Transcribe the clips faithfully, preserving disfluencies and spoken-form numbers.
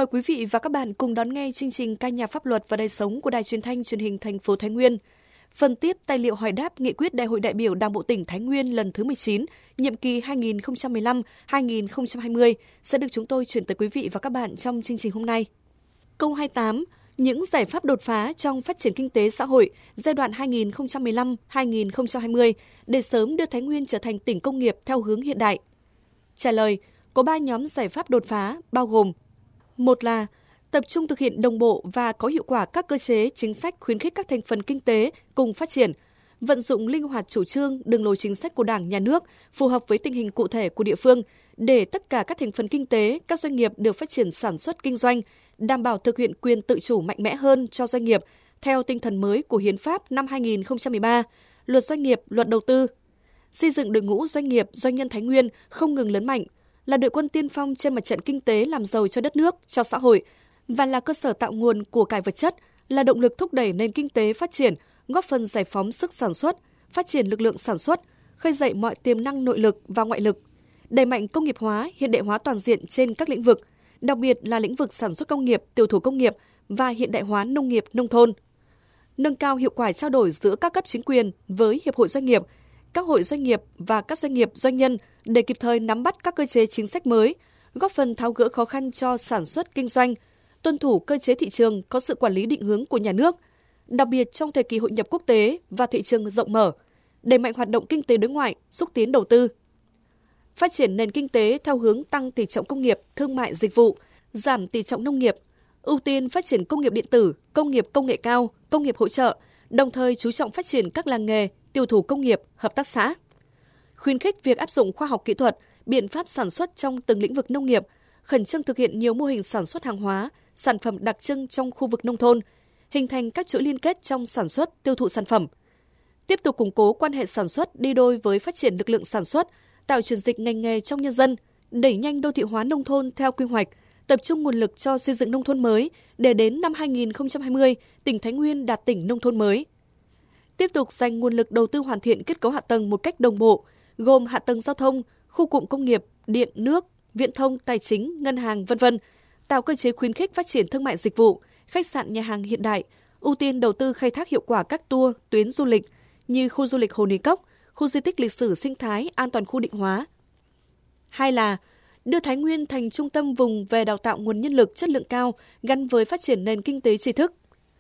Mời quý vị và các bạn cùng đón nghe chương trình Ca nhạc pháp luật và đời sống của Đài Truyền thanh Truyền hình thành phố Thái Nguyên. Phần tiếp tài liệu hỏi đáp nghị quyết Đại hội đại biểu Đảng bộ tỉnh Thái Nguyên lần thứ mười chín, nhiệm kỳ hai nghìn không trăm mười lăm đến hai nghìn không trăm hai mươi sẽ được chúng tôi chuyển tới quý vị và các bạn trong chương trình hôm nay. Câu hai mươi tám. Những giải pháp đột phá trong phát triển kinh tế xã hội giai đoạn hai nghìn không trăm mười lăm đến hai nghìn không trăm hai mươi để sớm đưa Thái Nguyên trở thành tỉnh công nghiệp theo hướng hiện đại. Trả lời, có ba nhóm giải pháp đột phá bao gồm: một là tập trung thực hiện đồng bộ và có hiệu quả các cơ chế chính sách khuyến khích các thành phần kinh tế cùng phát triển, vận dụng linh hoạt chủ trương, đường lối chính sách của Đảng, Nhà nước phù hợp với tình hình cụ thể của địa phương để tất cả các thành phần kinh tế, các doanh nghiệp được phát triển sản xuất kinh doanh, đảm bảo thực hiện quyền tự chủ mạnh mẽ hơn cho doanh nghiệp theo tinh thần mới của Hiến pháp năm hai nghìn không trăm mười ba, Luật Doanh nghiệp, Luật Đầu tư. Xây dựng đội ngũ doanh nghiệp, doanh nhân Thái Nguyên không ngừng lớn mạnh, là đội quân tiên phong trên mặt trận kinh tế làm giàu cho đất nước, cho xã hội và là cơ sở tạo nguồn của cải vật chất, là động lực thúc đẩy nền kinh tế phát triển, góp phần giải phóng sức sản xuất, phát triển lực lượng sản xuất, khơi dậy mọi tiềm năng nội lực và ngoại lực, đẩy mạnh công nghiệp hóa, hiện đại hóa toàn diện trên các lĩnh vực, đặc biệt là lĩnh vực sản xuất công nghiệp, tiểu thủ công nghiệp và hiện đại hóa nông nghiệp, nông thôn. Nâng cao hiệu quả trao đổi giữa các cấp chính quyền với hiệp hội doanh nghiệp, các hội doanh nghiệp và các doanh nghiệp doanh nhân để kịp thời nắm bắt các cơ chế chính sách mới, góp phần tháo gỡ khó khăn cho sản xuất kinh doanh, tuân thủ cơ chế thị trường có sự quản lý định hướng của nhà nước, đặc biệt trong thời kỳ hội nhập quốc tế và thị trường rộng mở, đẩy mạnh hoạt động kinh tế đối ngoại, xúc tiến đầu tư. Phát triển nền kinh tế theo hướng tăng tỷ trọng công nghiệp, thương mại dịch vụ, giảm tỷ trọng nông nghiệp, ưu tiên phát triển công nghiệp điện tử, công nghiệp công nghệ cao, công nghiệp hỗ trợ, đồng thời chú trọng phát triển các làng nghề, tiểu thủ công nghiệp, hợp tác xã. Khuyến khích việc áp dụng khoa học kỹ thuật, biện pháp sản xuất trong từng lĩnh vực nông nghiệp, khẩn trương thực hiện nhiều mô hình sản xuất hàng hóa, sản phẩm đặc trưng trong khu vực nông thôn, hình thành các chuỗi liên kết trong sản xuất, tiêu thụ sản phẩm. Tiếp tục củng cố quan hệ sản xuất đi đôi với phát triển lực lượng sản xuất, tạo chuyển dịch ngành nghề trong nhân dân, đẩy nhanh đô thị hóa nông thôn theo quy hoạch, tập trung nguồn lực cho xây dựng nông thôn mới để đến năm hai nghìn không trăm hai mươi, tỉnh Thái Nguyên đạt tỉnh nông thôn mới. Tiếp tục dành nguồn lực đầu tư hoàn thiện kết cấu hạ tầng một cách đồng bộ, gồm hạ tầng giao thông, khu cụm công nghiệp, điện, nước, viễn thông, tài chính, ngân hàng, vân vân, tạo cơ chế khuyến khích phát triển thương mại dịch vụ, khách sạn nhà hàng hiện đại, ưu tiên đầu tư khai thác hiệu quả các tour, tuyến du lịch như khu du lịch Hồ Nì Cốc, khu di tích lịch sử sinh thái an toàn khu định hóa. Hai là đưa Thái Nguyên thành trung tâm vùng về đào tạo nguồn nhân lực chất lượng cao gắn với phát triển nền kinh tế tri thức.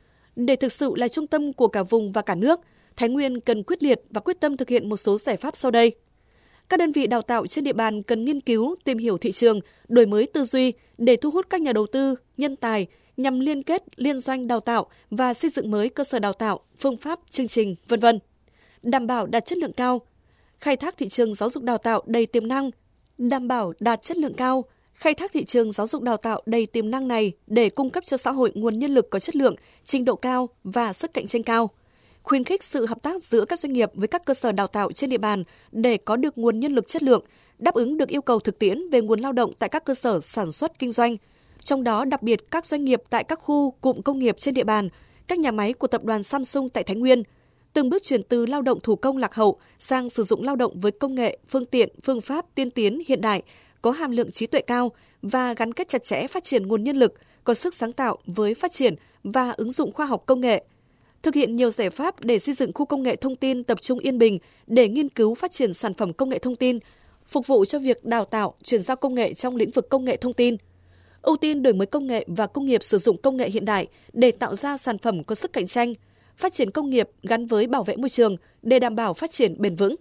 Để thực sự là trung tâm của cả vùng và cả nước, Thái Nguyên cần quyết liệt và quyết tâm thực hiện một số giải pháp sau đây. Các đơn vị đào tạo trên địa bàn cần nghiên cứu, tìm hiểu thị trường, đổi mới tư duy để thu hút các nhà đầu tư, nhân tài nhằm liên kết, liên doanh đào tạo và xây dựng mới cơ sở đào tạo, phương pháp, chương trình, vân vân. Đảm bảo đạt chất lượng cao, khai thác thị trường giáo dục đào tạo đầy tiềm năng, đảm bảo đạt chất lượng cao, khai thác thị trường giáo dục đào tạo đầy tiềm năng này để cung cấp cho xã hội nguồn nhân lực có chất lượng, trình độ cao và sức cạnh tranh cao. Khuyến khích sự hợp tác giữa các doanh nghiệp với các cơ sở đào tạo trên địa bàn để có được nguồn nhân lực chất lượng, đáp ứng được yêu cầu thực tiễn về nguồn lao động tại các cơ sở sản xuất kinh doanh, trong đó đặc biệt các doanh nghiệp tại các khu cụm công nghiệp trên địa bàn, các nhà máy của tập đoàn Samsung tại Thái Nguyên, từng bước chuyển từ lao động thủ công lạc hậu sang sử dụng lao động với công nghệ, phương tiện, phương pháp tiên tiến hiện đại, có hàm lượng trí tuệ cao và gắn kết chặt chẽ phát triển nguồn nhân lực, có sức sáng tạo với phát triển và ứng dụng khoa học công nghệ. Thực hiện nhiều giải pháp để xây dựng khu công nghệ thông tin tập trung Yên Bình để nghiên cứu phát triển sản phẩm công nghệ thông tin, phục vụ cho việc đào tạo, chuyển giao công nghệ trong lĩnh vực công nghệ thông tin. Ưu tiên đổi mới công nghệ và công nghiệp sử dụng công nghệ hiện đại để tạo ra sản phẩm có sức cạnh tranh, phát triển công nghiệp gắn với bảo vệ môi trường để đảm bảo phát triển bền vững.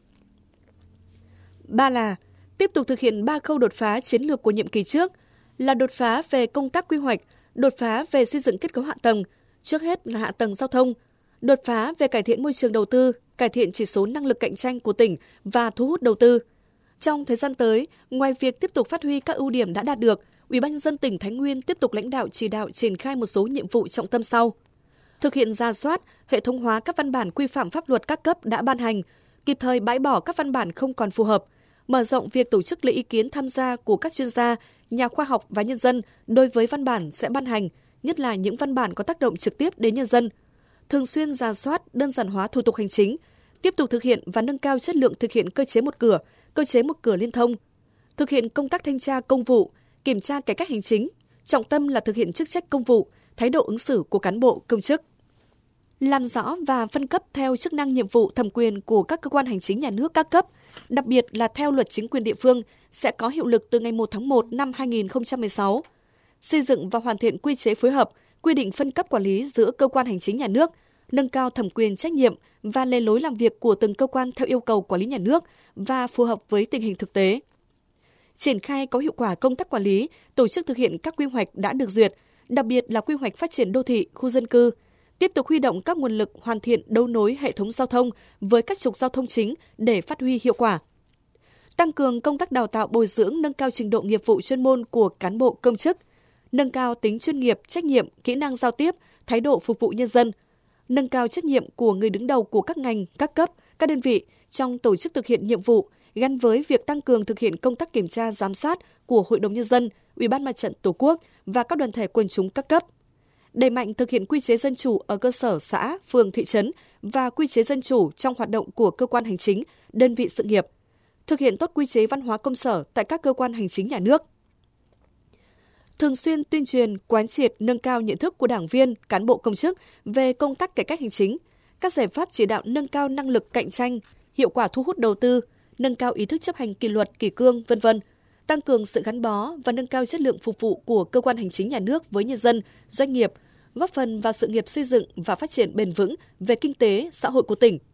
Ba là tiếp tục thực hiện ba khâu đột phá chiến lược của nhiệm kỳ trước là đột phá về công tác quy hoạch, đột phá về xây dựng kết cấu hạ tầng, trước hết là hạ tầng giao thông, đột phá về cải thiện môi trường đầu tư, cải thiện chỉ số năng lực cạnh tranh của tỉnh và thu hút đầu tư. Trong thời gian tới, ngoài việc tiếp tục phát huy các ưu điểm đã đạt được, Ủy ban nhân dân tỉnh Thái Nguyên tiếp tục lãnh đạo chỉ đạo triển khai một số nhiệm vụ trọng tâm sau: thực hiện rà soát, hệ thống hóa các văn bản quy phạm pháp luật các cấp đã ban hành, kịp thời bãi bỏ các văn bản không còn phù hợp, mở rộng việc tổ chức lấy ý kiến tham gia của các chuyên gia, nhà khoa học và nhân dân đối với văn bản sẽ ban hành, nhất là những văn bản có tác động trực tiếp đến nhân dân. Thường xuyên rà soát, đơn giản hóa thủ tục hành chính, tiếp tục thực hiện và nâng cao chất lượng thực hiện cơ chế một cửa, cơ chế một cửa liên thông, thực hiện công tác thanh tra công vụ, kiểm tra cải cách hành chính, trọng tâm là thực hiện chức trách công vụ, thái độ ứng xử của cán bộ, công chức. Làm rõ và phân cấp theo chức năng nhiệm vụ thẩm quyền của các cơ quan hành chính nhà nước các cấp, đặc biệt là theo luật chính quyền địa phương sẽ có hiệu lực từ ngày một tháng một năm hai nghìn không trăm mười sáu. Xây dựng và hoàn thiện quy chế phối hợp, quy định phân cấp quản lý giữa cơ quan hành chính nhà nước, nâng cao thẩm quyền trách nhiệm và lề lối làm việc của từng cơ quan theo yêu cầu quản lý nhà nước và phù hợp với tình hình thực tế. Triển khai có hiệu quả công tác quản lý, tổ chức thực hiện các quy hoạch đã được duyệt, đặc biệt là quy hoạch phát triển đô thị, khu dân cư, tiếp tục huy động các nguồn lực hoàn thiện đấu nối hệ thống giao thông với các trục giao thông chính để phát huy hiệu quả. Tăng cường công tác đào tạo bồi dưỡng nâng cao trình độ nghiệp vụ chuyên môn của cán bộ công chức, nâng cao tính chuyên nghiệp, trách nhiệm, kỹ năng giao tiếp, thái độ phục vụ nhân dân, nâng cao trách nhiệm của người đứng đầu của các ngành, các cấp, các đơn vị trong tổ chức thực hiện nhiệm vụ gắn với việc tăng cường thực hiện công tác kiểm tra giám sát của Hội đồng nhân dân, Ủy ban Mặt trận Tổ quốc và các đoàn thể quần chúng các cấp. Đẩy mạnh thực hiện quy chế dân chủ ở cơ sở xã, phường, thị trấn và quy chế dân chủ trong hoạt động của cơ quan hành chính, đơn vị sự nghiệp. Thực hiện tốt quy chế văn hóa công sở tại các cơ quan hành chính nhà nước. Thường xuyên tuyên truyền, quán triệt, nâng cao nhận thức của đảng viên, cán bộ công chức về công tác cải cách hành chính, các giải pháp chỉ đạo nâng cao năng lực cạnh tranh, hiệu quả thu hút đầu tư, nâng cao ý thức chấp hành kỷ luật, kỷ cương, vân vân, tăng cường sự gắn bó và nâng cao chất lượng phục vụ của cơ quan hành chính nhà nước với nhân dân, doanh nghiệp, góp phần vào sự nghiệp xây dựng và phát triển bền vững về kinh tế, xã hội của tỉnh.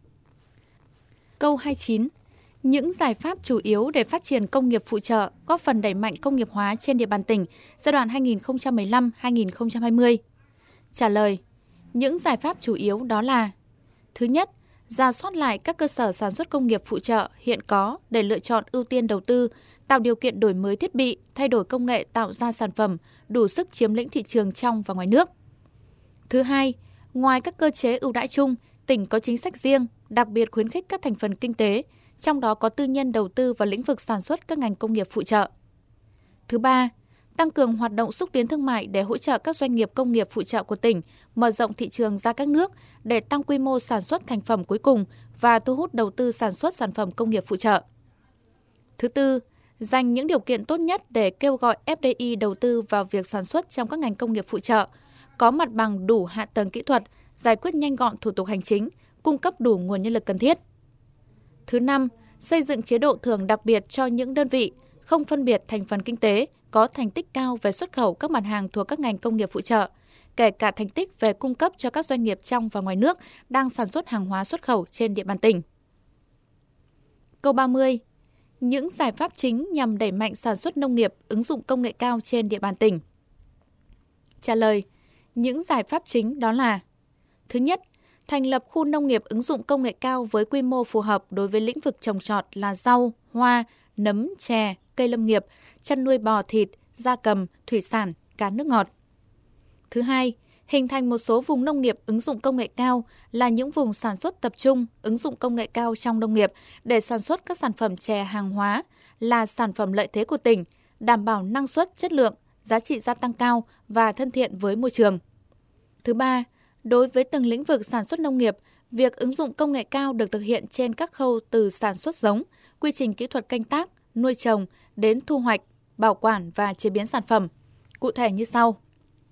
Câu hai mươi chín. Những giải pháp chủ yếu để phát triển công nghiệp phụ trợ, góp phần đẩy mạnh công nghiệp hóa trên địa bàn tỉnh giai đoạn hai nghìn không trăm mười lăm đến hai nghìn không trăm hai mươi. Trả lời. Những giải pháp chủ yếu đó là: thứ nhất, rà soát lại các cơ sở sản xuất công nghiệp phụ trợ hiện có để lựa chọn ưu tiên đầu tư, tạo điều kiện đổi mới thiết bị, thay đổi công nghệ tạo ra sản phẩm đủ sức chiếm lĩnh thị trường trong và ngoài nước. Thứ hai, ngoài các cơ chế ưu đãi chung, tỉnh có chính sách riêng, đặc biệt khuyến khích các thành phần kinh tế, trong đó có tư nhân đầu tư vào lĩnh vực sản xuất các ngành công nghiệp phụ trợ. Thứ ba, tăng cường hoạt động xúc tiến thương mại để hỗ trợ các doanh nghiệp công nghiệp phụ trợ của tỉnh mở rộng thị trường ra các nước để tăng quy mô sản xuất thành phẩm cuối cùng và thu hút đầu tư sản xuất sản phẩm công nghiệp phụ trợ. Thứ tư, dành những điều kiện tốt nhất để kêu gọi ép đê i đầu tư vào việc sản xuất trong các ngành công nghiệp phụ trợ, có mặt bằng đủ hạ tầng kỹ thuật, giải quyết nhanh gọn thủ tục hành chính, cung cấp đủ nguồn nhân lực cần thiết. Thứ năm, xây dựng chế độ thưởng đặc biệt cho những đơn vị, không phân biệt thành phần kinh tế, có thành tích cao về xuất khẩu các mặt hàng thuộc các ngành công nghiệp phụ trợ, kể cả thành tích về cung cấp cho các doanh nghiệp trong và ngoài nước đang sản xuất hàng hóa xuất khẩu trên địa bàn tỉnh. Câu ba mươi. Những giải pháp chính nhằm đẩy mạnh sản xuất nông nghiệp, ứng dụng công nghệ cao trên địa bàn tỉnh. Trả lời. Những giải pháp chính đó là: thứ nhất, thành lập khu nông nghiệp ứng dụng công nghệ cao với quy mô phù hợp đối với lĩnh vực trồng trọt là rau, hoa, nấm, chè, cây lâm nghiệp, chăn nuôi bò thịt, gia cầm, thủy sản, cá nước ngọt. Thứ hai, hình thành một số vùng nông nghiệp ứng dụng công nghệ cao là những vùng sản xuất tập trung ứng dụng công nghệ cao trong nông nghiệp để sản xuất các sản phẩm chè hàng hóa là sản phẩm lợi thế của tỉnh, đảm bảo năng suất, chất lượng, giá trị gia tăng cao và thân thiện với môi trường. Thứ ba, đối với từng lĩnh vực sản xuất nông nghiệp, việc ứng dụng công nghệ cao được thực hiện trên các khâu từ sản xuất giống, quy trình kỹ thuật canh tác, nuôi trồng đến thu hoạch, bảo quản và chế biến sản phẩm. Cụ thể như sau.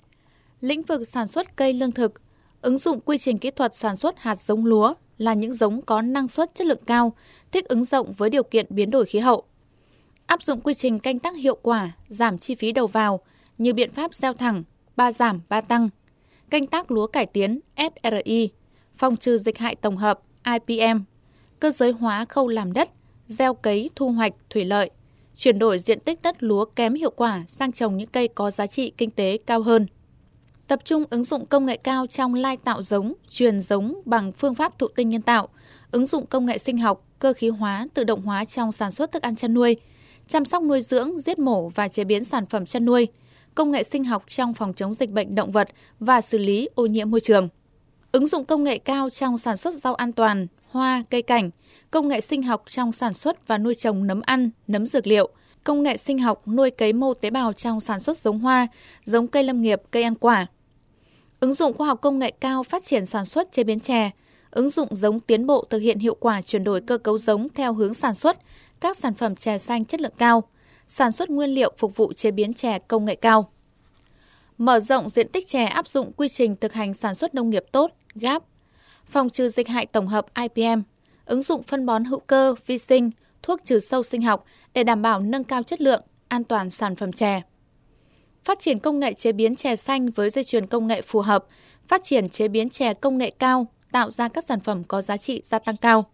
Lĩnh vực sản xuất cây lương thực, ứng dụng quy trình kỹ thuật sản xuất hạt giống lúa là những giống có năng suất chất lượng cao, thích ứng rộng với điều kiện biến đổi khí hậu. Áp dụng quy trình canh tác hiệu quả, giảm chi phí đầu vào như biện pháp gieo thẳng, ba giảm, ba tăng, canh tác lúa cải tiến ét rờ i, phòng trừ dịch hại tổng hợp i pê em, cơ giới hóa khâu làm đất, gieo cấy, thu hoạch, thủy lợi, chuyển đổi diện tích đất lúa kém hiệu quả sang trồng những cây có giá trị kinh tế cao hơn. Tập trung ứng dụng công nghệ cao trong lai tạo giống, truyền giống bằng phương pháp thụ tinh nhân tạo, ứng dụng công nghệ sinh học, cơ khí hóa, tự động hóa trong sản xuất thức ăn chăn nuôi, chăm sóc nuôi dưỡng, giết mổ và chế biến sản phẩm chăn nuôi, công nghệ sinh học trong phòng chống dịch bệnh động vật và xử lý ô nhiễm môi trường. Ứng dụng công nghệ cao trong sản xuất rau an toàn, hoa, cây cảnh, công nghệ sinh học trong sản xuất và nuôi trồng nấm ăn, nấm dược liệu, công nghệ sinh học nuôi cấy mô tế bào trong sản xuất giống hoa, giống cây lâm nghiệp, cây ăn quả. Ứng dụng khoa học công nghệ cao phát triển sản xuất chế biến chè, ứng dụng giống tiến bộ thực hiện hiệu quả chuyển đổi cơ cấu giống theo hướng sản xuất các sản phẩm chè xanh chất lượng cao, sản xuất nguyên liệu phục vụ chế biến chè công nghệ cao. mở rộng diện tích chè áp dụng quy trình thực hành sản xuất nông nghiệp tốt, giáp, phòng trừ dịch hại tổng hợp I P M, ứng dụng phân bón hữu cơ, vi sinh, thuốc trừ sâu sinh học để đảm bảo nâng cao chất lượng, an toàn sản phẩm chè. Phát triển công nghệ chế biến chè xanh với dây chuyền công nghệ phù hợp, phát triển chế biến chè công nghệ cao, tạo ra các sản phẩm có giá trị gia tăng cao.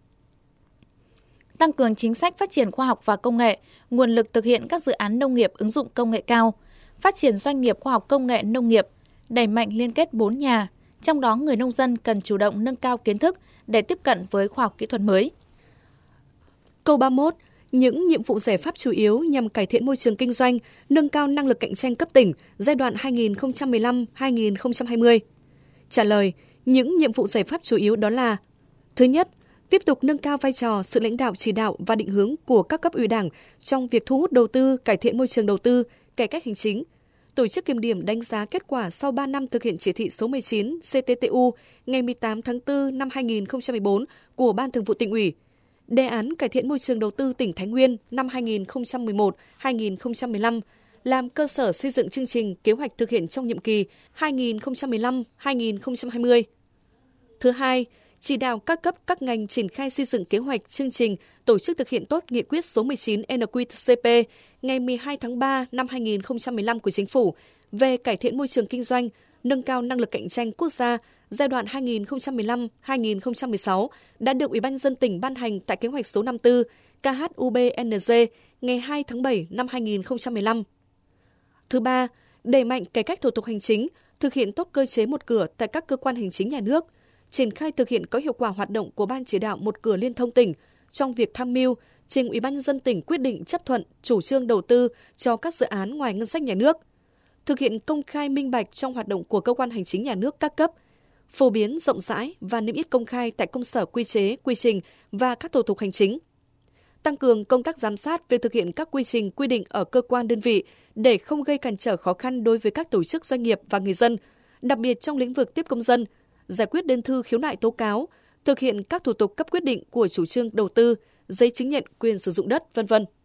Tăng cường chính sách phát triển khoa học và công nghệ, nguồn lực thực hiện các dự án nông nghiệp ứng dụng công nghệ cao, phát triển doanh nghiệp khoa học công nghệ nông nghiệp, đẩy mạnh liên kết bốn nhà, trong đó người nông dân cần chủ động nâng cao kiến thức để tiếp cận với khoa học kỹ thuật mới. Câu ba mươi mốt. Những nhiệm vụ giải pháp chủ yếu nhằm cải thiện môi trường kinh doanh, nâng cao năng lực cạnh tranh cấp tỉnh giai đoạn hai nghìn không trăm mười lăm đến hai nghìn không trăm hai mươi. Trả lời, những nhiệm vụ giải pháp chủ yếu đó là: thứ nhất, tiếp tục nâng cao vai trò, sự lãnh đạo chỉ đạo và định hướng của các cấp ủy Đảng trong việc thu hút đầu tư, cải thiện môi trường đầu tư, cải cách hành chính. Tổ chức kiểm điểm đánh giá kết quả sau ba năm thực hiện chỉ thị số mười chín C T T U ngày mười tám tháng tư năm hai nghìn không trăm mười bốn của Ban Thường vụ Tỉnh ủy. Đề án cải thiện môi trường đầu tư tỉnh Thái Nguyên năm hai nghìn không trăm mười một đến hai nghìn không trăm mười lăm làm cơ sở xây dựng chương trình kế hoạch thực hiện trong nhiệm kỳ hai nghìn không trăm mười lăm đến hai nghìn không trăm hai mươi. Thứ hai, chỉ đạo các cấp các ngành triển khai xây dựng kế hoạch chương trình tổ chức thực hiện tốt nghị quyết số mười chín N Q C P ngày mười hai tháng ba năm hai nghìn không trăm mười lăm của Chính phủ về cải thiện môi trường kinh doanh, nâng cao năng lực cạnh tranh quốc gia giai đoạn hai nghìn không trăm mười lăm đến hai nghìn không trăm mười sáu đã được Ủy ban nhân dân tỉnh ban hành tại kế hoạch số năm mươi tư K H U B N G ngày hai tháng bảy năm hai nghìn không trăm mười lăm. Thứ ba, đẩy mạnh cải cách thủ tục hành chính, thực hiện tốt cơ chế một cửa tại các cơ quan hành chính nhà nước, triển khai thực hiện có hiệu quả hoạt động của Ban chỉ đạo một cửa liên thông tỉnh trong việc tham mưu trình Ủy ban nhân dân tỉnh quyết định chấp thuận chủ trương đầu tư cho các dự án ngoài ngân sách nhà nước, thực hiện công khai minh bạch trong hoạt động của cơ quan hành chính nhà nước các cấp, phổ biến rộng rãi và niêm yết công khai tại công sở quy chế, quy trình và các thủ tục hành chính. Tăng cường công tác giám sát về thực hiện các quy trình quy định ở cơ quan đơn vị để không gây cản trở khó khăn đối với các tổ chức doanh nghiệp và người dân, đặc biệt trong lĩnh vực tiếp công dân, giải quyết đơn thư khiếu nại tố cáo, thực hiện các thủ tục cấp quyết định của chủ trương đầu tư, giấy chứng nhận quyền sử dụng đất, vân vân.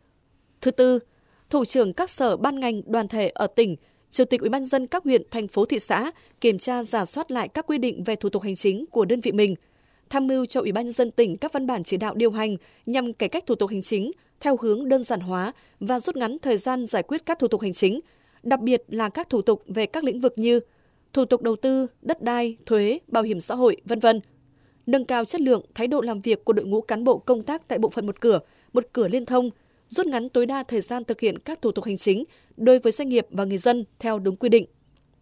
Thứ tư, thủ trưởng các sở ban ngành đoàn thể ở tỉnh, chủ tịch Ủy ban nhân dân các huyện, thành phố, thị xã kiểm tra rà soát lại các quy định về thủ tục hành chính của đơn vị mình, tham mưu cho Ủy ban nhân dân tỉnh các văn bản chỉ đạo điều hành nhằm cải cách thủ tục hành chính theo hướng đơn giản hóa và rút ngắn thời gian giải quyết các thủ tục hành chính, đặc biệt là các thủ tục về các lĩnh vực như thủ tục đầu tư, đất đai, thuế, bảo hiểm xã hội, vân vân. Nâng cao chất lượng, thái độ làm việc của đội ngũ cán bộ công tác tại bộ phận một cửa, một cửa liên thông, rút ngắn tối đa thời gian thực hiện các thủ tục hành chính đối với doanh nghiệp và người dân theo đúng quy định.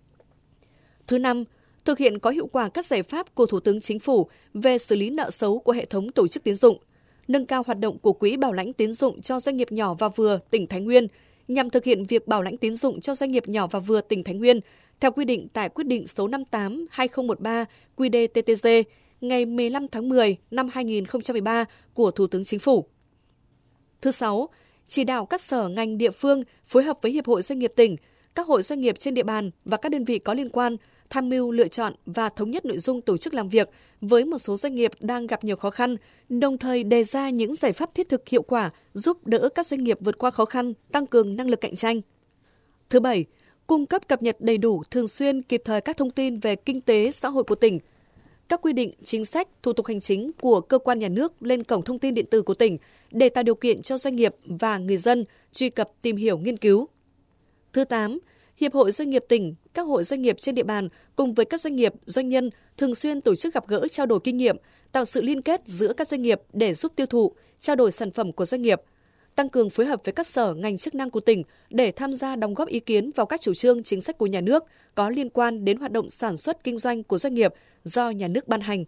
Thứ năm, thực hiện có hiệu quả các giải pháp của Thủ tướng Chính phủ về xử lý nợ xấu của hệ thống tổ chức tín dụng, nâng cao hoạt động của Quỹ bảo lãnh tín dụng cho doanh nghiệp nhỏ và vừa tỉnh Thái Nguyên nhằm thực hiện việc bảo lãnh tín dụng cho doanh nghiệp nhỏ và vừa tỉnh Thái Nguyên theo quy định tại quyết định số năm mươi tám trên hai nghìn không trăm mười ba Q D T T G ngày mười lăm tháng mười năm hai nghìn không trăm mười ba của Thủ tướng Chính phủ. Thứ sáu, chỉ đạo các sở ngành địa phương phối hợp với Hiệp hội Doanh nghiệp tỉnh, các hội doanh nghiệp trên địa bàn và các đơn vị có liên quan tham mưu lựa chọn và thống nhất nội dung tổ chức làm việc với một số doanh nghiệp đang gặp nhiều khó khăn, đồng thời đề ra những giải pháp thiết thực hiệu quả giúp đỡ các doanh nghiệp vượt qua khó khăn, tăng cường năng lực cạnh tranh. Thứ bảy, cung cấp cập nhật đầy đủ, thường xuyên, kịp thời các thông tin về kinh tế, xã hội của tỉnh, các quy định, chính sách, thủ tục hành chính của cơ quan nhà nước lên cổng thông tin điện tử của tỉnh để tạo điều kiện cho doanh nghiệp và người dân truy cập, tìm hiểu, nghiên cứu. Thứ tám, Hiệp hội Doanh nghiệp tỉnh, các hội doanh nghiệp trên địa bàn cùng với các doanh nghiệp, doanh nhân thường xuyên tổ chức gặp gỡ, trao đổi kinh nghiệm, tạo sự liên kết giữa các doanh nghiệp để giúp tiêu thụ, trao đổi sản phẩm của doanh nghiệp, tăng cường phối hợp với các sở ngành chức năng của tỉnh để tham gia đóng góp ý kiến vào các chủ trương chính sách của nhà nước có liên quan đến hoạt động sản xuất kinh doanh của doanh nghiệp do nhà nước ban hành.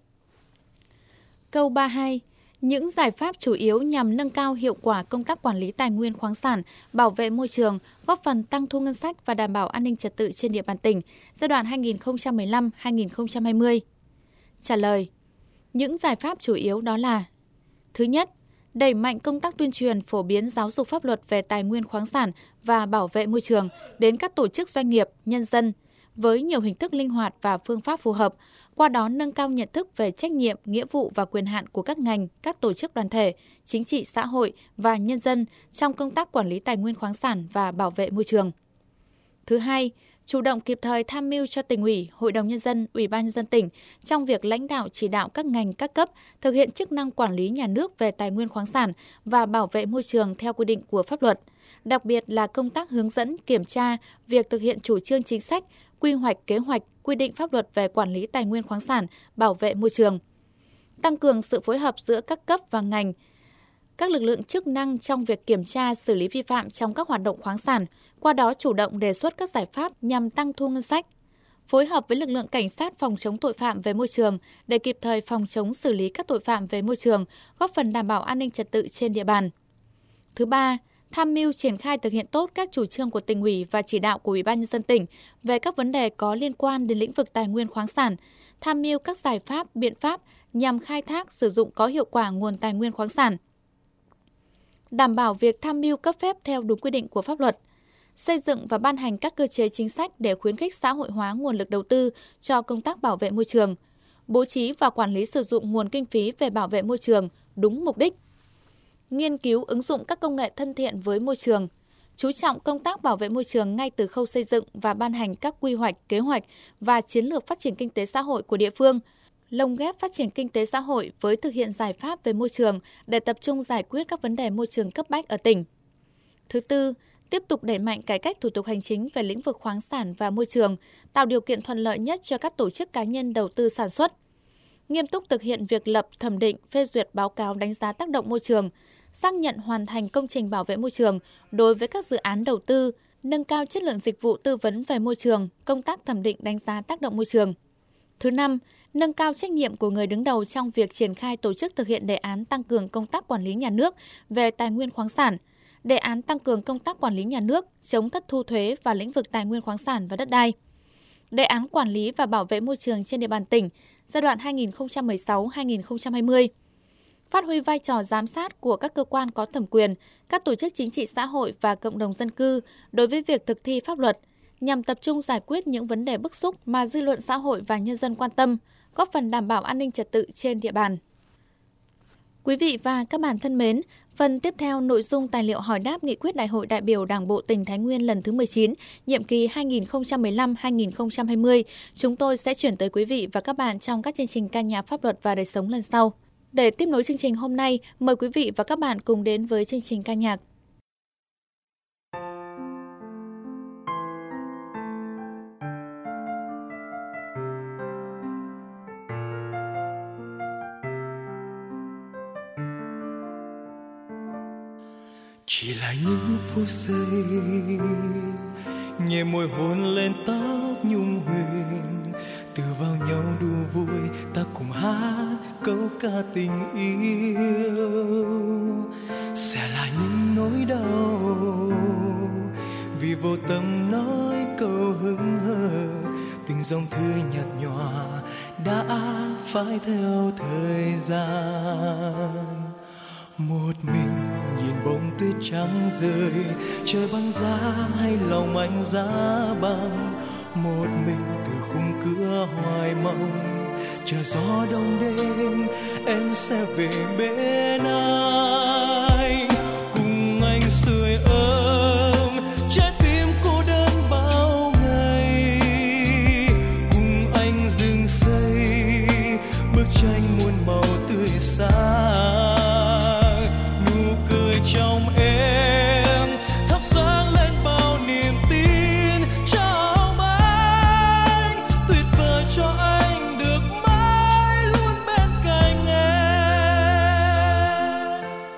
Câu ba mươi hai. Những giải pháp chủ yếu nhằm nâng cao hiệu quả công tác quản lý tài nguyên khoáng sản, bảo vệ môi trường, góp phần tăng thu ngân sách và đảm bảo an ninh trật tự trên địa bàn tỉnh giai đoạn hai nghìn không trăm mười lăm đến hai nghìn không trăm hai mươi. Trả lời. Những giải pháp chủ yếu đó là: thứ nhất, đẩy mạnh công tác tuyên truyền, phổ biến giáo dục pháp luật về tài nguyên khoáng sản và bảo vệ môi trường đến các tổ chức doanh nghiệp, nhân dân với nhiều hình thức linh hoạt và phương pháp phù hợp, qua đó nâng cao nhận thức về trách nhiệm, nghĩa vụ và quyền hạn của các ngành, các tổ chức đoàn thể, chính trị xã hội và nhân dân trong công tác quản lý tài nguyên khoáng sản và bảo vệ môi trường. Thứ hai, chủ động kịp thời tham mưu cho Tỉnh ủy, Hội đồng Nhân dân, Ủy ban Nhân dân tỉnh trong việc lãnh đạo chỉ đạo các ngành các cấp thực hiện chức năng quản lý nhà nước về tài nguyên khoáng sản và bảo vệ môi trường theo quy định của pháp luật, đặc biệt là công tác hướng dẫn, kiểm tra việc thực hiện chủ trương chính sách, quy hoạch, kế hoạch, quy định pháp luật về quản lý tài nguyên khoáng sản, bảo vệ môi trường. Tăng cường sự phối hợp giữa các cấp và ngành, các lực lượng chức năng trong việc kiểm tra, xử lý vi phạm trong các hoạt động khoáng sản, qua đó chủ động đề xuất các giải pháp nhằm tăng thu ngân sách. Phối hợp với lực lượng cảnh sát phòng chống tội phạm về môi trường để kịp thời phòng chống xử lý các tội phạm về môi trường, góp phần đảm bảo an ninh trật tự trên địa bàn. Thứ ba, tham mưu triển khai thực hiện tốt các chủ trương của Tỉnh ủy và chỉ đạo của Ủy ban Nhân dân tỉnh về các vấn đề có liên quan đến lĩnh vực tài nguyên khoáng sản, tham mưu các giải pháp, biện pháp nhằm khai thác, sử dụng có hiệu quả nguồn tài nguyên khoáng sản. Đảm bảo việc tham mưu cấp phép theo đúng quy định của pháp luật, xây dựng và ban hành các cơ chế chính sách để khuyến khích xã hội hóa nguồn lực đầu tư cho công tác bảo vệ môi trường, bố trí và quản lý sử dụng nguồn kinh phí về bảo vệ môi trường đúng mục đích, nghiên cứu ứng dụng các công nghệ thân thiện với môi trường, chú trọng công tác bảo vệ môi trường ngay từ khâu xây dựng và ban hành các quy hoạch, kế hoạch và chiến lược phát triển kinh tế xã hội của địa phương, lồng ghép phát triển kinh tế xã hội với thực hiện giải pháp về môi trường để tập trung giải quyết các vấn đề môi trường cấp bách ở tỉnh. Thứ tư, tiếp tục đẩy mạnh cải cách thủ tục hành chính về lĩnh vực khoáng sản và môi trường, tạo điều kiện thuận lợi nhất cho các tổ chức cá nhân đầu tư sản xuất. Nghiêm túc thực hiện việc lập, thẩm định, phê duyệt báo cáo đánh giá tác động môi trường, xác nhận hoàn thành công trình bảo vệ môi trường đối với các dự án đầu tư, nâng cao chất lượng dịch vụ tư vấn về môi trường, công tác thẩm định đánh giá tác động môi trường. Thứ năm, nâng cao trách nhiệm của người đứng đầu trong việc triển khai tổ chức thực hiện đề án tăng cường công tác quản lý nhà nước về tài nguyên khoáng sản, đề án tăng cường công tác quản lý nhà nước, chống thất thu thuế và lĩnh vực tài nguyên khoáng sản và đất đai, đề án quản lý và bảo vệ môi trường trên địa bàn tỉnh giai đoạn hai nghìn không trăm mười sáu đến hai nghìn không trăm hai mươi. Phát huy vai trò giám sát của các cơ quan có thẩm quyền, các tổ chức chính trị xã hội và cộng đồng dân cư đối với việc thực thi pháp luật, nhằm tập trung giải quyết những vấn đề bức xúc mà dư luận xã hội và nhân dân quan tâm, góp phần đảm bảo an ninh trật tự trên địa bàn. Quý vị và các bạn thân mến, phần tiếp theo nội dung tài liệu hỏi đáp nghị quyết Đại hội đại biểu Đảng bộ tỉnh Thái Nguyên lần thứ mười chín, nhiệm kỳ hai nghìn không trăm mười lăm đến hai nghìn không trăm hai mươi, chúng tôi sẽ chuyển tới quý vị và các bạn trong các chương trình ca nhạc pháp luật và đời sống lần sau. Để tiếp nối chương trình hôm nay, mời quý vị và các bạn cùng đến với chương trình ca nhạc. Chỉ là những phút giây nhẹ môi hôn lên tóc nhung huyền, từ vào nhau đùa vui ta cùng hát câu ca tình yêu. Sẽ là những nỗi đau vì vô tâm nói câu hững hờ, từng dòng thư nhạt nhòa đã phai theo thời gian. Một mình nhìn bông tuyết trắng rơi, trời băng giá hay lòng anh giá băng. Một mình từ khung cửa hoài mong, chờ gió đông đêm em sẽ về bên anh. Cùng anh sưởi ấm trái tim cô đơn bao ngày, cùng anh dừng xây bức tranh muôn màu tươi sáng. Trong em thắp sáng lên bao niềm tin trong anh, tuyệt vời cho anh được mãi luôn bên cạnh em.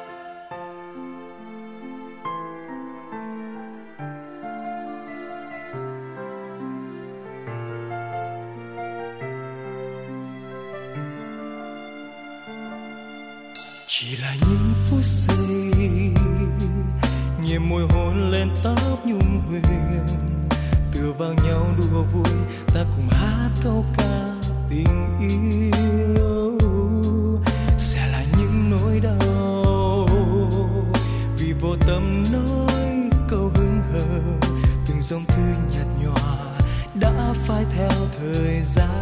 Chỉ là những phút giây nhẹ môi hôn lên tóc nhung huyền, tựa vào nhau đùa vui ta cùng hát câu ca tình yêu. Sẽ là những nỗi đau vì vô tâm nói câu hững hờ, từng dòng thư nhạt nhòa đã phai theo thời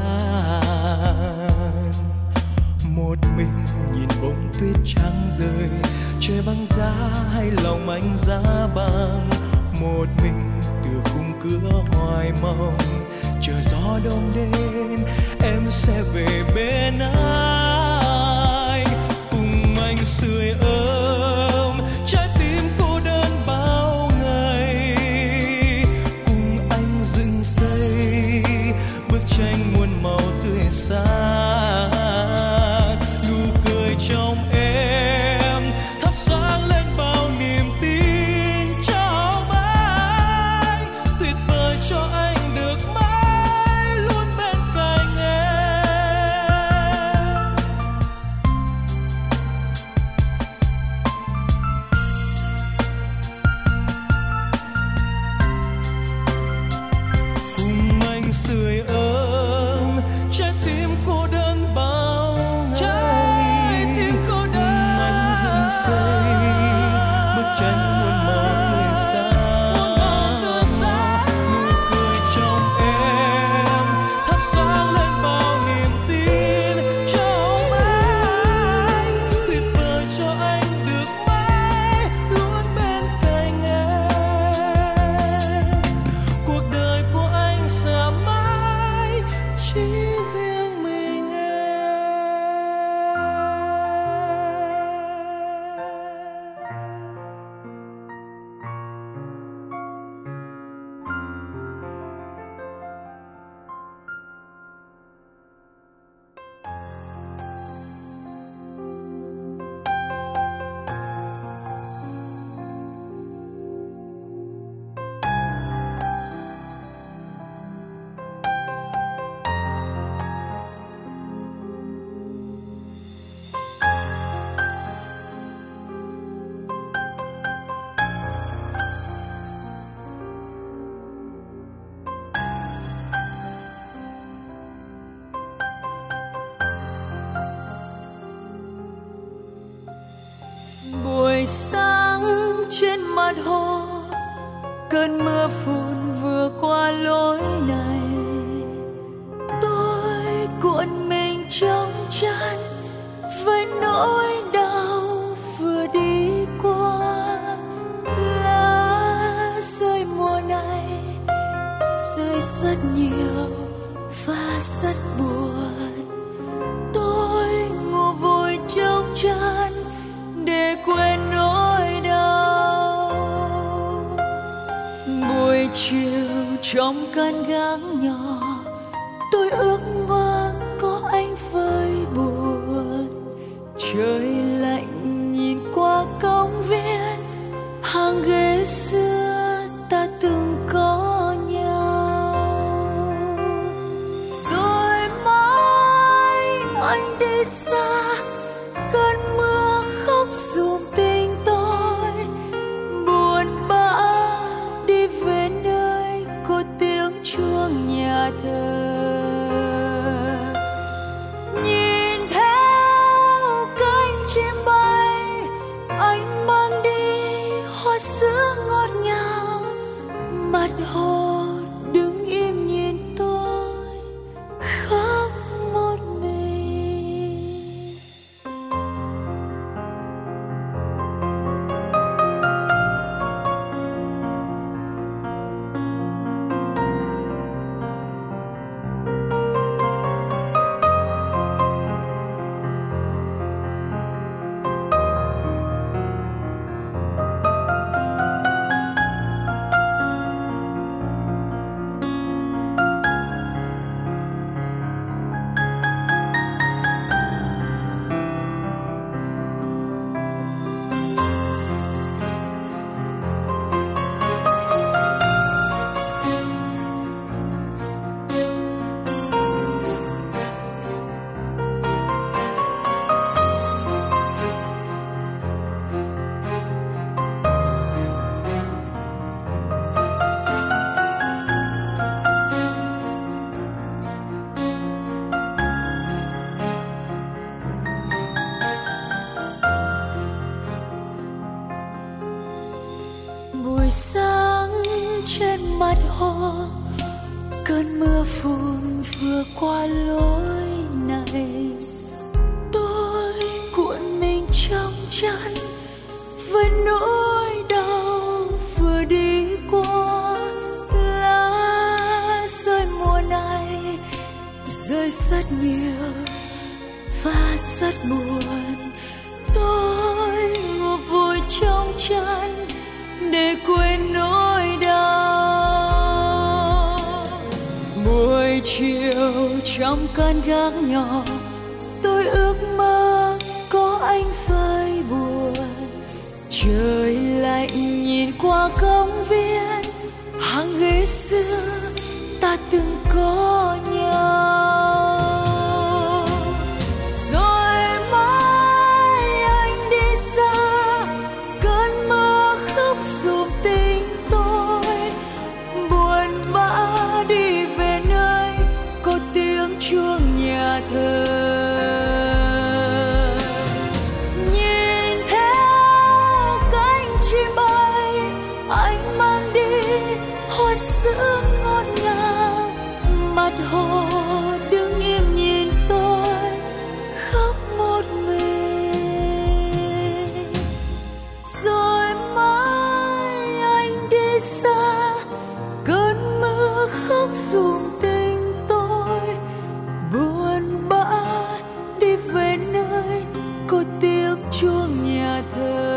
gian. Một mình nhìn bông tuyết trắng rơi, trời băng giá hay lòng anh giá băng. một mình từ khung cửa hoài mong chờ gió đông đến em sẽ về bên anh, cùng anh sưởi ấm trái tim cô đơn bao ngày, cùng anh dựng xây bức tranh muôn màu tươi sáng, nụ cười trong em thắp sáng lên bao niềm tin trong anh, tuyệt vời cho anh được mãi luôn bên cạnh em. Cùng anh sưởi ấm trái tim cô đơn bao ngày, trái tim cô đơn cùng anh dựng xây bức tranh muôn màu tươi sáng, nụ cười trong em thắp sáng lên bao niềm tin trong anh, tuyệt vời cho anh được mãi luôn bên cạnh em, cuộc đời của anh sẽ mãi chỉ riêng mình em. Buổi sáng trên mặt hồ, cơn mưa phùn vừa qua lối này, tôi cuộn mình trong chăn với nỗi đau vừa đi qua. Lá rơi mùa này rơi rất nhiều và rất buồn, tôi ngủ vùi trong chăn để quên nỗi đau. Buổi chiều trong căn gác nhỏ, tôi ước mơ có anh với buồn. Trời lạnh nhìn qua công viên, hàng ghế xưa ta từng có nhau. Rồi mai anh đi xa, cơn mưa khóc dùm tình tôi, buồn bã đi về nơi có tiếng chuông nhà thờ. Nhìn theo cánh chim bay, anh mang đi hoa sữa ngọt ngào, mặt hồ đứng im nhìn tôi khóc một mình. Buổi sáng trên mặt hồ, cơn mưa phùn vừa qua lối này, tôi cuộn mình trong chăn với nỗi đau vừa đi qua. trong căn gác nhỏ, tôi ước mơ có anh phai buồn. Trời lạnh nhìn qua công viên, hàng ghế xưa ta từng có nhau. Rồi mai anh đi xa, cơn mơ khóc dùm tình tôi. Buồn bã đi về nơi có tiếng chuông nhà thờ. Nhìn theo cánh chim bay, anh mang đi hoa sữa ngọt ngào. Mặt hồ đứng im nhìn tôi khóc một mình. Rồi mai anh đi xa, cơn mưa khóc dùm tình tôi. Buồn bã đi về nơi có tiếng chuông nhà thờ.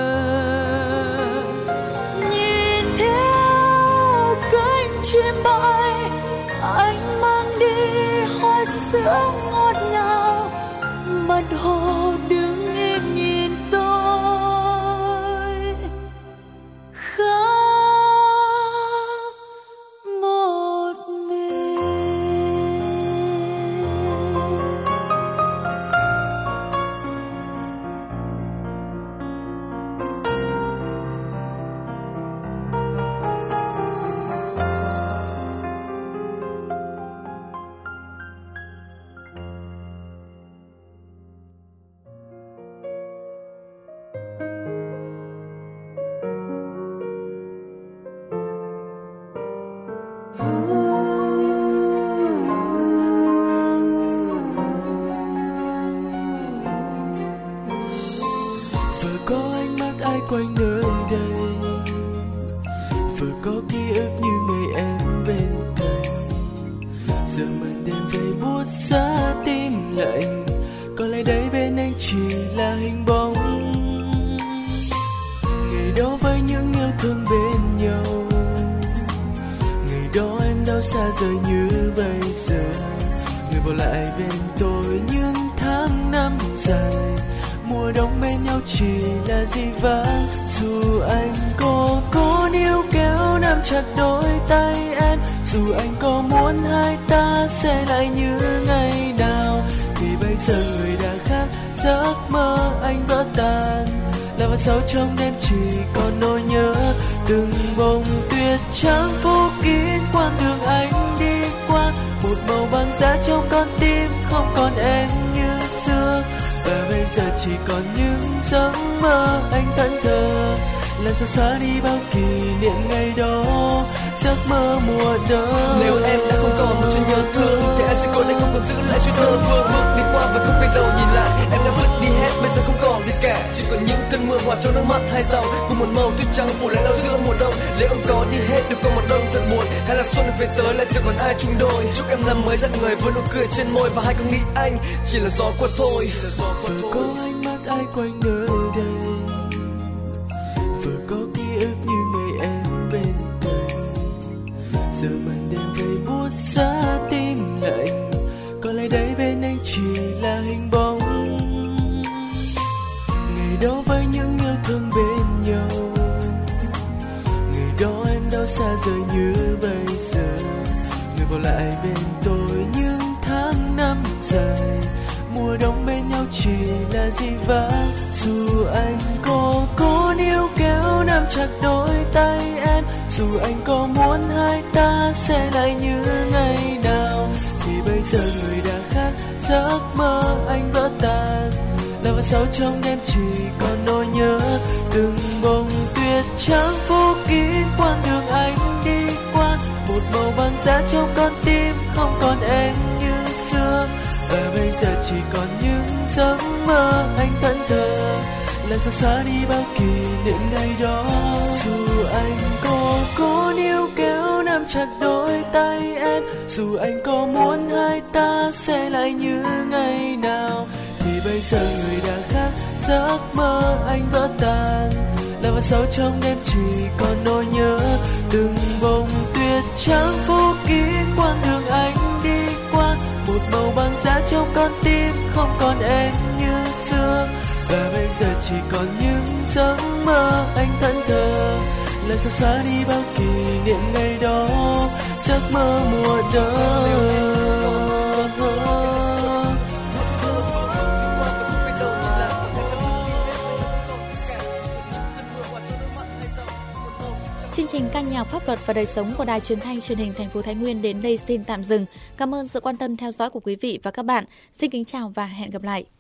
Nhìn theo cánh chim bay, anh mang đi hoa sữa ngọt ngào. Mặt hồ đứng im nhìn tôi khóc một mình. Vừa có ánh mắt ai quanh nơi đây, vừa có ký ức như ngày em bên cạnh. Giờ màn đêm về buốt giá tim lạnh, có lẽ đây bên anh chỉ là hình bóng. Ngày đó với những yêu thương bên nhau, ngày đó em đâu xa rời như bây giờ. Người bỏ lại bên tôi những tháng năm dài, mùa đông bên nhau chỉ là dĩ vãng. Dù anh có cố níu kéo nắm chặt đôi tay em, dù anh có muốn hai ta sẽ lại như ngày nào, thì bây giờ người đã khác, giấc mơ anh vỡ tan. Là vào sâu trong đêm chỉ còn nỗi nhớ, từng bông tuyết trắng phủ kín quãng đường anh đi qua. Một màu băng giá trong con tim, không còn em như xưa. Và bây giờ chỉ còn những giấc mơ anh thẫn thờ, làm sao xóa đi bao kỷ niệm ngày đó, giấc mơ mùa đông. Nếu em đã không còn một chút nhớ thương, thì anh sẽ cố để không còn giữ lại chút thơ vương. Bước đi qua và không quay đầu nhìn lại, em đã vứt đi hết, bây giờ không còn gì cả. Chỉ còn những cơn mưa hòa trong nước mắt hai dòng, cùng một màu tuyết trắng phủ lại lâu giữa mùa đông. Nếu em có đi hết được có một đông thật buồn, hay là xuân về tới lại chẳng còn ai chung đôi. Chúc em năm mới dặn người với nụ cười trên môi, và hai con nghĩ anh chỉ là gió qua thôi. Vừa có ánh mắt ai quanh nơi đây, vừa có ký ức như ngày em bên cạnh. Giờ màn đêm về buốt giá tim lạnh, có lẽ đây bên anh chỉ là hình bóng. Ngày đó với những yêu thương bên nhau, ngày đó em đâu xa rời như bây giờ. Người bỏ lại bên tôi những tháng năm dài, mùa đông bên nhau chỉ là dĩ vãng. Dù anh có cố níu kéo nắm chặt đôi tay em, dù anh có muốn hai ta sẽ lại như ngày nào, thì bây giờ người đã khác, giấc mơ anh vỡ tan. Là vào sâu trong đêm chỉ còn nỗi nhớ, từng bông tuyết trắng phủ kín quãng đường anh đi qua. Một màu băng giá trong con tim, không còn em như xưa. Và bây giờ chỉ còn những giấc mơ anh thẫn thờ, làm sao xóa đi bao kỷ niệm ngày đó. Dù anh có cố níu kéo nắm chặt đôi tay em, dù anh có muốn hai ta sẽ lại như ngày nào, thì bây giờ người đã khác, giấc mơ anh vỡ tan. Là vào sâu trong đêm chỉ còn nỗi nhớ, từng bông tuyết trắng phủ kín quãng đường anh đi qua. Một ra trong con tim không còn em như xưa, và bây giờ chỉ còn những giấc mơ anh thẫn thờ. Làm sao xóa đi bao kỷ niệm ngày đó, giấc mơ mùa đông. Chương trình Căn nhà pháp luật và đời sống của Đài Truyền thanh Truyền hình Thành phố Thái Nguyên đến đây xin tạm dừng. Cảm ơn sự quan tâm theo dõi của quý vị và các bạn. Xin kính chào và hẹn gặp lại.